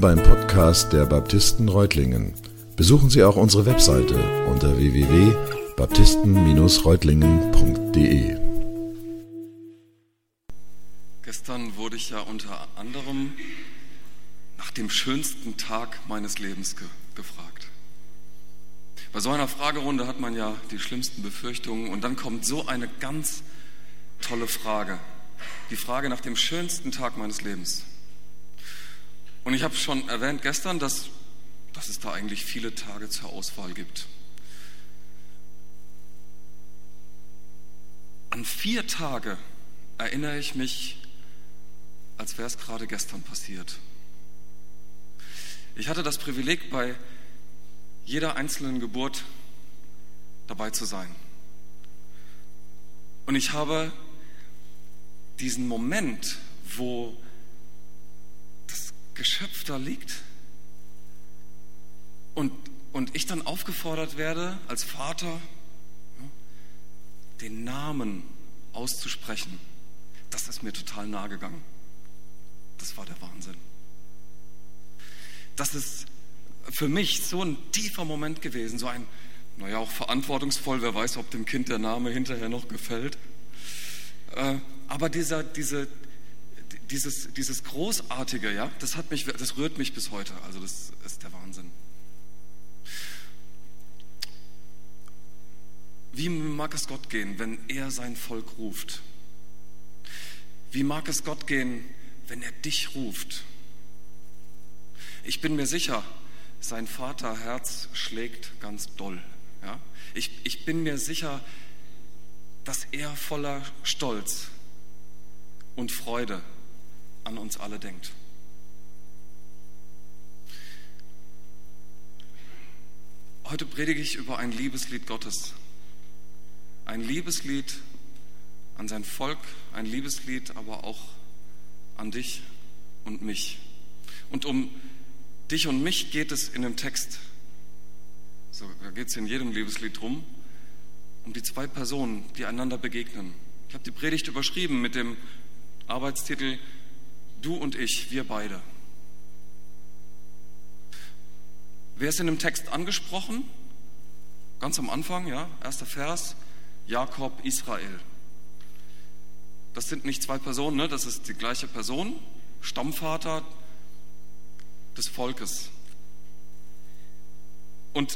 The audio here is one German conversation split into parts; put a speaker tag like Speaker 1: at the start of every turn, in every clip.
Speaker 1: ein Podcast der Baptisten Reutlingen. Besuchen Sie auch unsere Webseite unter www.baptisten-reutlingen.de.
Speaker 2: Gestern wurde ich ja unter anderem nach dem schönsten Tag meines Lebens gefragt. Bei so einer Fragerunde hat man ja die schlimmsten Befürchtungen und dann kommt so eine ganz tolle Frage. Die Frage nach dem schönsten Tag meines Lebens. Und ich habe schon erwähnt gestern, dass es da eigentlich viele Tage zur Auswahl gibt. An 4 Tage erinnere ich mich, als wäre es gerade gestern passiert. Ich hatte das Privileg, bei jeder einzelnen Geburt dabei zu sein. Und ich habe diesen Moment, wo das Geschöpf da liegt und ich dann aufgefordert werde, als Vater den Namen auszusprechen, das ist mir total nahe gegangen. Das war der Wahnsinn. Das ist für mich so ein tiefer Moment gewesen, so ein, auch verantwortungsvoll, wer weiß, ob dem Kind der Name hinterher noch gefällt. Aber dieses Großartige, ja, das rührt mich bis heute. Also das ist der Wahnsinn. Wie mag es Gott gehen, wenn er sein Volk ruft? Wie mag es Gott gehen, wenn er dich ruft? Ich bin mir sicher, sein Vaterherz schlägt ganz doll. Ja? Ich bin mir sicher, dass er voller Stolz und Freude an uns alle denkt. Heute predige ich über ein Liebeslied Gottes. Ein Liebeslied an sein Volk, ein Liebeslied aber auch an dich und mich. Und um dich und mich geht es in dem Text, so, da geht es in jedem Liebeslied drum, um die 2 Personen, die einander begegnen. Ich habe die Predigt überschrieben mit dem Arbeitstitel Du und ich, wir beide. Wer ist in dem Text angesprochen? Ganz am Anfang, ja, 1. Vers, Jakob, Israel. Das sind nicht 2 Personen, ne? Das ist die gleiche Person, Stammvater des Volkes. Und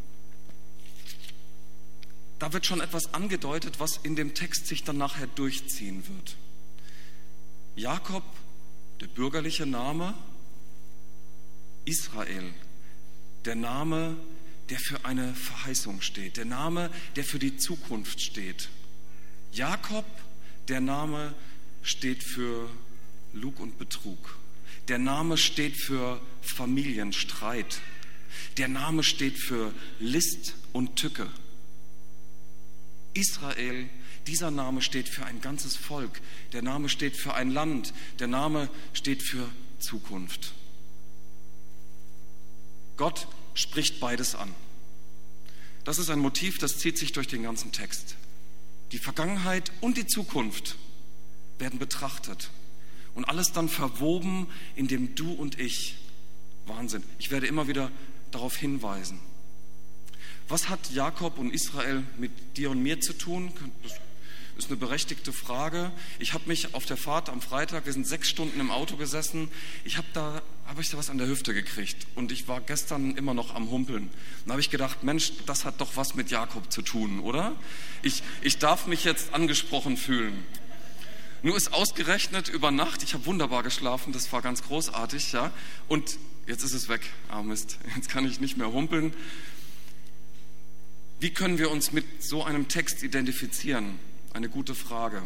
Speaker 2: da wird schon etwas angedeutet, was in dem Text sich dann nachher durchziehen wird. Jakob, der bürgerliche Name, Israel, der Name, der für eine Verheißung steht, der Name, der für die Zukunft steht. Jakob, der Name steht für Lug und Betrug. Der Name steht für Familienstreit. Der Name steht für List und Tücke. Israel, dieser Name steht für ein ganzes Volk. Der Name steht für ein Land. Der Name steht für Zukunft. Gott spricht beides an. Das ist ein Motiv, das zieht sich durch den ganzen Text. Die Vergangenheit und die Zukunft werden betrachtet und alles dann verwoben in dem Du und Ich. Wahnsinn. Ich werde immer wieder darauf hinweisen. Was hat Jakob und Israel mit dir und mir zu tun? Das ist eine berechtigte Frage. Ich habe mich auf der Fahrt am Freitag, wir sind 6 Stunden im Auto gesessen, habe ich da was an der Hüfte gekriegt und ich war gestern immer noch am Humpeln. Dann habe ich gedacht, Mensch, das hat doch was mit Jakob zu tun, oder? Ich darf mich jetzt angesprochen fühlen. Nur ist ausgerechnet über Nacht, ich habe wunderbar geschlafen, das war ganz großartig, ja, und jetzt ist es weg. Ah Mist, jetzt kann ich nicht mehr humpeln. Wie können wir uns mit so einem Text identifizieren? Eine gute Frage.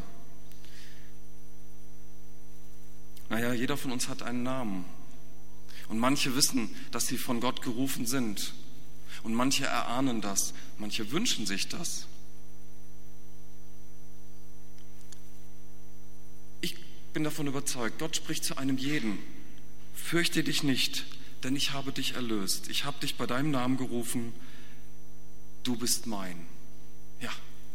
Speaker 2: Jeder von uns hat einen Namen. Und manche wissen, dass sie von Gott gerufen sind. Und manche erahnen das. Manche wünschen sich das. Ich bin davon überzeugt, Gott spricht zu einem jeden. Fürchte dich nicht, denn ich habe dich erlöst. Ich habe dich bei deinem Namen gerufen. Du bist mein. Ja.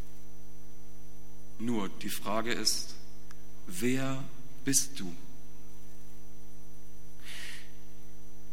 Speaker 2: Nur die Frage ist, wer bist du?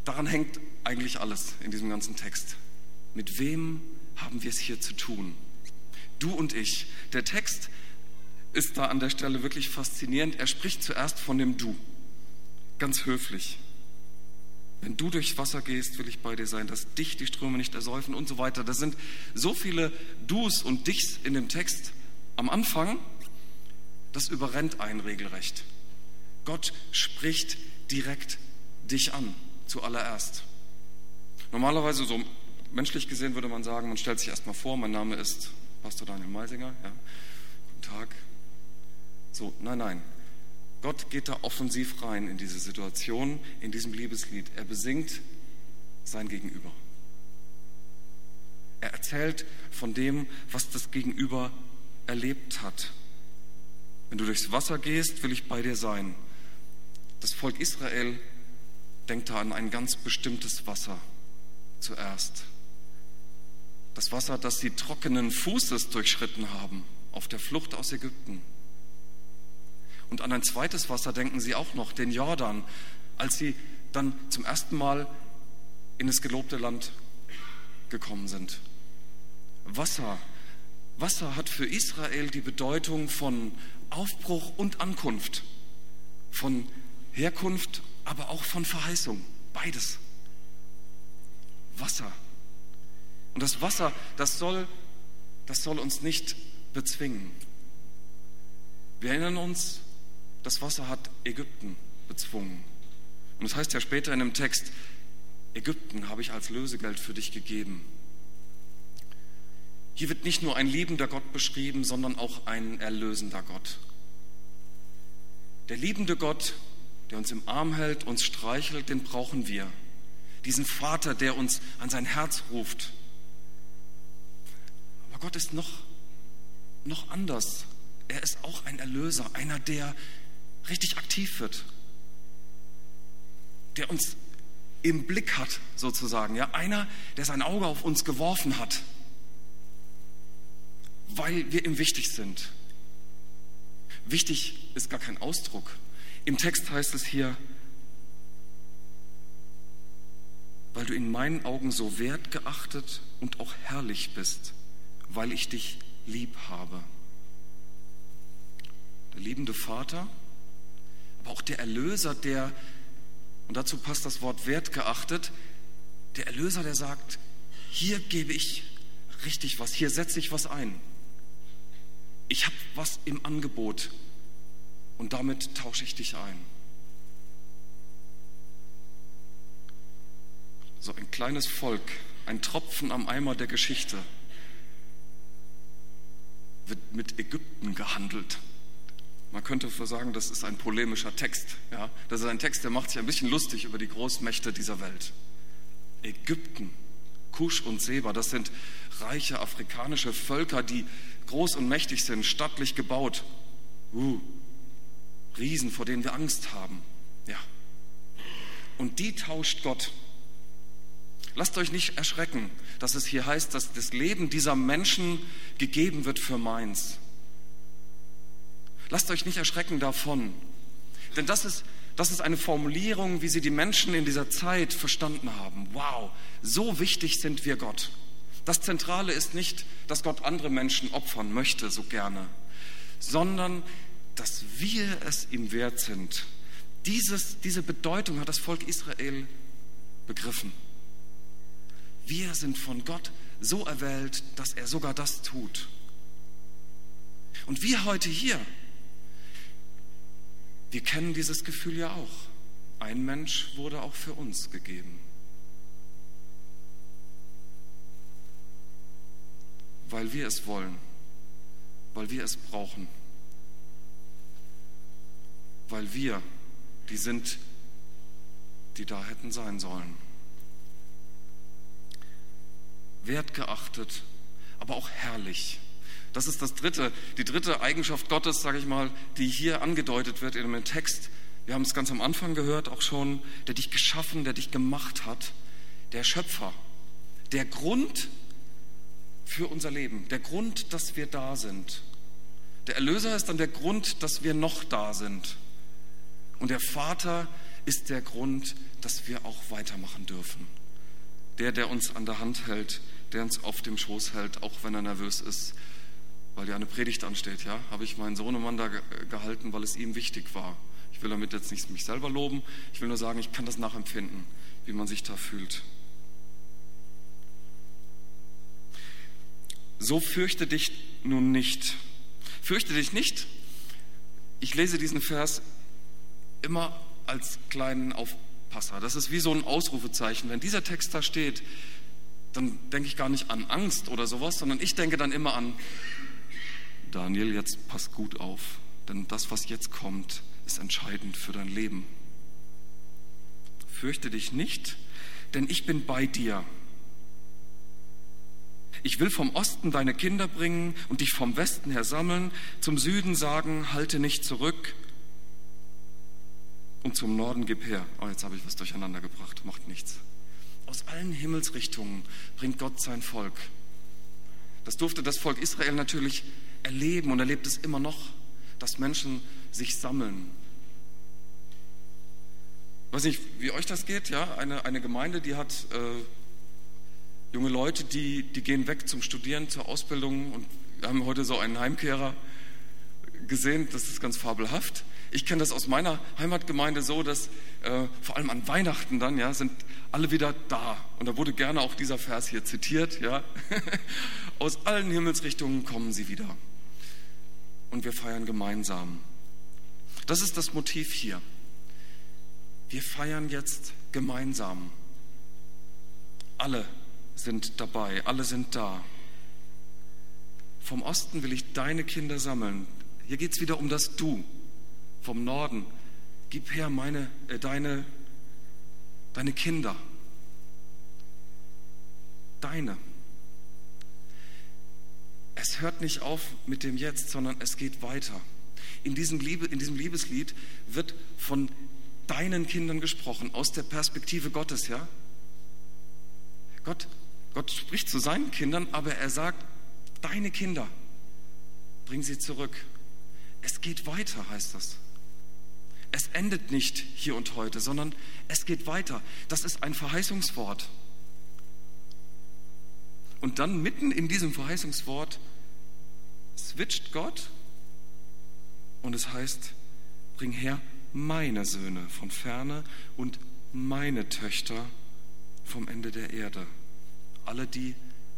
Speaker 2: daran hängt eigentlich alles in diesem ganzen Text. Mit wem haben wir es hier zu tun? Du und ich. Der Text ist da an der Stelle wirklich faszinierend. Er spricht zuerst von dem Du. Ganz höflich. Wenn du durchs Wasser gehst, will ich bei dir sein, dass dich die Ströme nicht ersäufen und so weiter. Das sind so viele Dus und Dichs in dem Text am Anfang, das überrennt einen regelrecht. Gott spricht direkt dich an, zuallererst. Normalerweise, so menschlich gesehen, würde man sagen, man stellt sich erstmal vor, mein Name ist Pastor Daniel Meisinger. Ja. Guten Tag. So, nein. Gott geht da offensiv rein in diese Situation, in diesem Liebeslied. Er besingt sein Gegenüber. Er erzählt von dem, was das Gegenüber erlebt hat. Wenn du durchs Wasser gehst, will ich bei dir sein. Das Volk Israel denkt da an ein ganz bestimmtes Wasser zuerst. Das Wasser, das sie trockenen Fußes durchschritten haben, auf der Flucht aus Ägypten. Und an ein zweites Wasser denken sie auch noch, den Jordan, als sie dann zum ersten Mal in das gelobte Land gekommen sind. Wasser hat für Israel die Bedeutung von Aufbruch und Ankunft, von Herkunft, aber auch von Verheißung, beides. Wasser. Und das Wasser, das soll uns nicht bezwingen. Wir erinnern uns, das Wasser hat Ägypten bezwungen. Und es heißt ja später in dem Text, Ägypten habe ich als Lösegeld für dich gegeben. Hier wird nicht nur ein liebender Gott beschrieben, sondern auch ein erlösender Gott. Der liebende Gott, der uns im Arm hält, uns streichelt, den brauchen wir. Diesen Vater, der uns an sein Herz ruft. Aber Gott ist noch anders. Er ist auch ein Erlöser, einer, der richtig aktiv wird, der uns im Blick hat, sozusagen. Ja, einer, der sein Auge auf uns geworfen hat, weil wir ihm wichtig sind. Wichtig ist gar kein Ausdruck. Im Text heißt es hier, weil du in meinen Augen so wertgeachtet und auch herrlich bist, weil ich dich lieb habe. Der liebende Vater, aber auch der Erlöser, der, und dazu passt das Wort wertgeachtet, der Erlöser, der sagt, hier gebe ich richtig was, hier setze ich was ein. Ich habe was im Angebot und damit tausche ich dich ein. So ein kleines Volk, ein Tropfen am Eimer der Geschichte, wird mit Ägypten gehandelt. Man könnte sagen, das ist ein polemischer Text. Ja? Das ist ein Text, der macht sich ein bisschen lustig über die Großmächte dieser Welt. Ägypten, Kusch und Seba, das sind reiche afrikanische Völker, die groß und mächtig sind, stattlich gebaut. Riesen, vor denen wir Angst haben. Ja. Und die tauscht Gott. Lasst euch nicht erschrecken, dass es hier heißt, dass das Leben dieser Menschen gegeben wird für meins. Lasst euch nicht erschrecken davon. Denn das ist eine Formulierung, wie sie die Menschen in dieser Zeit verstanden haben. Wow, so wichtig sind wir Gott. Das Zentrale ist nicht, dass Gott andere Menschen opfern möchte, so gerne, sondern dass wir es ihm wert sind. Diese Bedeutung hat das Volk Israel begriffen. Wir sind von Gott so erwählt, dass er sogar das tut. Und wir heute hier, wir kennen dieses Gefühl ja auch. Ein Mensch wurde auch für uns gegeben. Weil wir es wollen, weil wir es brauchen, weil wir die sind, die da hätten sein sollen. Wertgeachtet, aber auch herrlich. Das ist die dritte Eigenschaft Gottes, sage ich mal, die hier angedeutet wird in dem Text. Wir haben es ganz am Anfang gehört, auch schon, der dich geschaffen, der dich gemacht hat, der Schöpfer, der Grund für unser Leben, der Grund, dass wir da sind. Der Erlöser ist dann der Grund, dass wir noch da sind. Und der Vater ist der Grund, dass wir auch weitermachen dürfen. Der uns an der Hand hält, der uns auf dem Schoß hält, auch wenn er nervös ist, weil ja eine Predigt ansteht, ja, habe ich meinen Sohnemann da gehalten, weil es ihm wichtig war. Ich will damit jetzt nicht mich selber loben, ich will nur sagen, ich kann das nachempfinden, wie man sich da fühlt. So fürchte dich nun nicht. Fürchte dich nicht. Ich lese diesen Vers immer als kleinen Aufpasser. Das ist wie so ein Ausrufezeichen. Wenn dieser Text da steht, dann denke ich gar nicht an Angst oder sowas, sondern ich denke dann immer an, Daniel, jetzt pass gut auf, denn das, was jetzt kommt, ist entscheidend für dein Leben. Fürchte dich nicht, denn ich bin bei dir. Ich will vom Osten deine Kinder bringen und dich vom Westen her sammeln, zum Süden sagen, halte nicht zurück und zum Norden gib her. Oh, jetzt habe ich was durcheinander gebracht, macht nichts. Aus allen Himmelsrichtungen bringt Gott sein Volk. Das durfte das Volk Israel natürlich erleben und erlebt es immer noch, dass Menschen sich sammeln. Ich weiß nicht, wie euch das geht, ja? Eine Gemeinde, die hat junge Leute, die gehen weg zum Studieren, zur Ausbildung, und wir haben heute so einen Heimkehrer gesehen, das ist ganz fabelhaft. Ich kenne das aus meiner Heimatgemeinde so, dass vor allem an Weihnachten dann, ja, sind alle wieder da. Und da wurde gerne auch dieser Vers hier zitiert, ja. Aus allen Himmelsrichtungen kommen sie wieder. Und wir feiern gemeinsam. Das ist das Motiv hier. Wir feiern jetzt gemeinsam. Alle sind dabei, alle sind da. Vom Osten will ich deine Kinder sammeln. Hier geht es wieder um das Du. Vom Norden, gib her deine Kinder. Deine. Es hört nicht auf mit dem Jetzt, sondern es geht weiter. In diesem Liebeslied wird von deinen Kindern gesprochen, aus der Perspektive Gottes, ja? Gott spricht zu seinen Kindern, aber er sagt, deine Kinder, bring sie zurück. Es geht weiter, heißt das. Es endet nicht hier und heute, sondern es geht weiter. Das ist ein Verheißungswort. Und dann mitten in diesem Verheißungswort switcht Gott und es heißt, bring her meine Söhne von ferne und meine Töchter vom Ende der Erde. Alle, die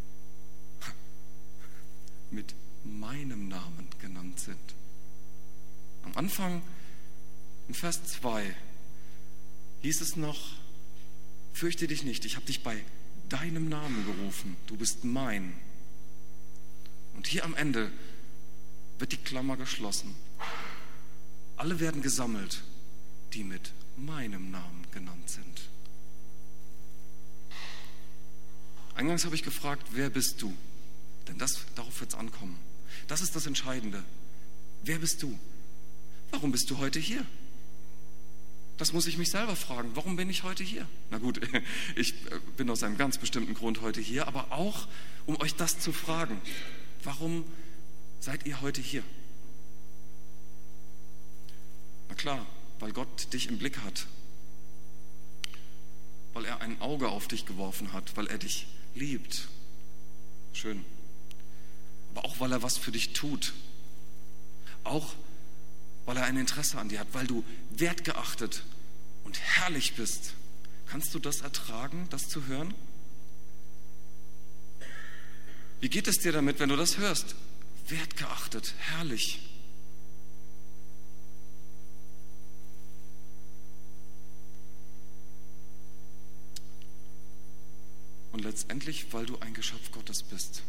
Speaker 2: mit meinem Namen genannt sind. Am Anfang, in Vers 2, hieß es noch, fürchte dich nicht, ich habe dich bei deinem Namen gerufen, du bist mein. Und hier am Ende wird die Klammer geschlossen. Alle werden gesammelt, die mit meinem Namen genannt sind. Eingangs habe ich gefragt, wer bist du? Denn darauf wird es ankommen. Das ist das Entscheidende. Wer bist du? Warum bist du heute hier? Das muss ich mich selber fragen. Warum bin ich heute hier? Na gut, ich bin aus einem ganz bestimmten Grund heute hier, aber auch, um euch das zu fragen. Warum seid ihr heute hier? Na klar, weil Gott dich im Blick hat. Weil er ein Auge auf dich geworfen hat, weil er dich liebt. Schön. Aber auch, weil er was für dich tut. Auch, weil er ein Interesse an dir hat, weil du wertgeachtet und herrlich bist. Kannst du das ertragen, das zu hören? Wie geht es dir damit, wenn du das hörst? Wertgeachtet, herrlich. Und letztendlich, weil du ein Geschöpf Gottes bist.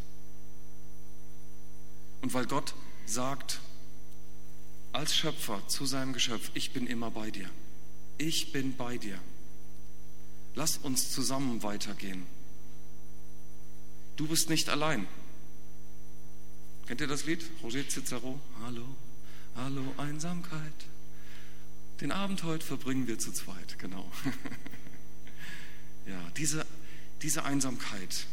Speaker 2: Und weil Gott sagt, als Schöpfer zu seinem Geschöpf, ich bin immer bei dir. Ich bin bei dir. Lass uns zusammen weitergehen. Du bist nicht allein. Kennt ihr das Lied? Roger Cicero. Hallo, hallo Einsamkeit. Den Abend heute verbringen wir zu zweit. Genau. Ja, diese Einsamkeit,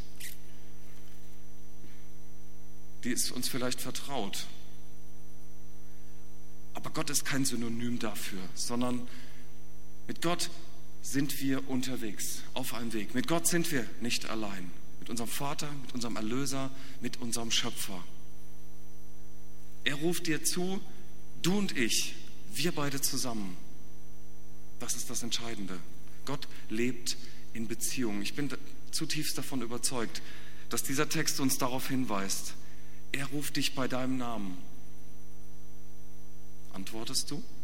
Speaker 2: die ist uns vielleicht vertraut. Aber Gott ist kein Synonym dafür, sondern Mit Gott sind wir unterwegs, auf einem Weg. Mit Gott sind wir nicht allein. Mit unserem Vater, mit unserem Erlöser, mit unserem Schöpfer. Er ruft dir zu, du und ich, wir beide zusammen. Das ist das Entscheidende. Gott lebt in Beziehung. Ich bin zutiefst davon überzeugt, dass dieser Text uns darauf hinweist. Er ruft dich bei deinem Namen. Antwortest du?